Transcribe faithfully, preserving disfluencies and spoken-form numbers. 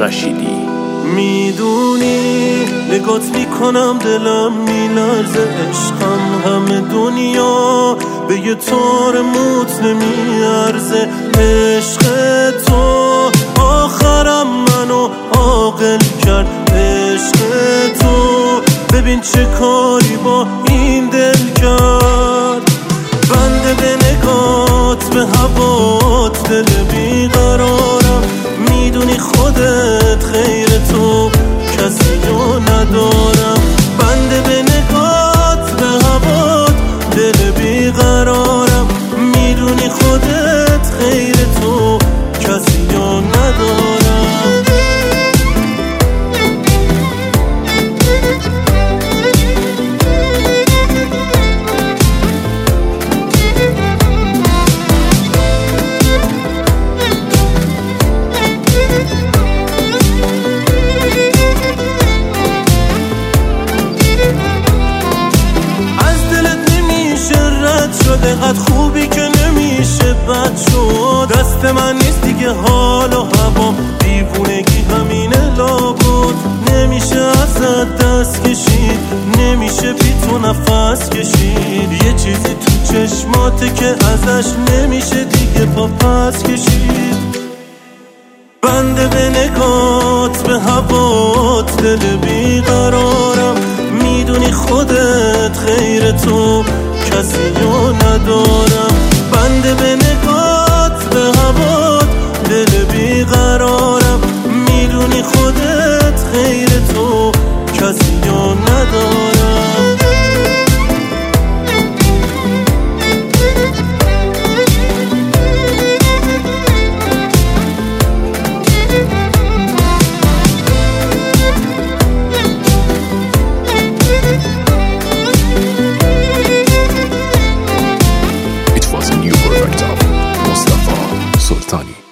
رشیدی. میدونی نگات میکنم دلم میلرزه، عشقم همه دنیا به یه طور موت نمیارزه. عشق تو آخرم منو عاقل کرد، عشق تو ببین چه کاری با این دل کرد. بنده به نگات به هوات دل بیقرارم، میدونی خودت خیر تو کسی رو ندارم. بنده به نگات به هوات دل بیقرارم، میدونی خودت خیر تو کسی رو ندارم. دقت خوبی که نمیشه بد شد، دست من نیست دیگه حال و هوا، دیوونگی همینه لابد. نمیشه ازت دست کشید، نمیشه بی تو نفس کشید. یه چیزی تو چشماته که ازش نمیشه دیگه پا پس کشید. بنده به نگات به هوات دل بیقرارم، میدونی خودت خیر تو کسی رو ندارم. بنده به نگات به هوات دل بیقرارم، میدونی خودت خیر تو کسی رو ندارم. It was a new product of Mustafa Sultani.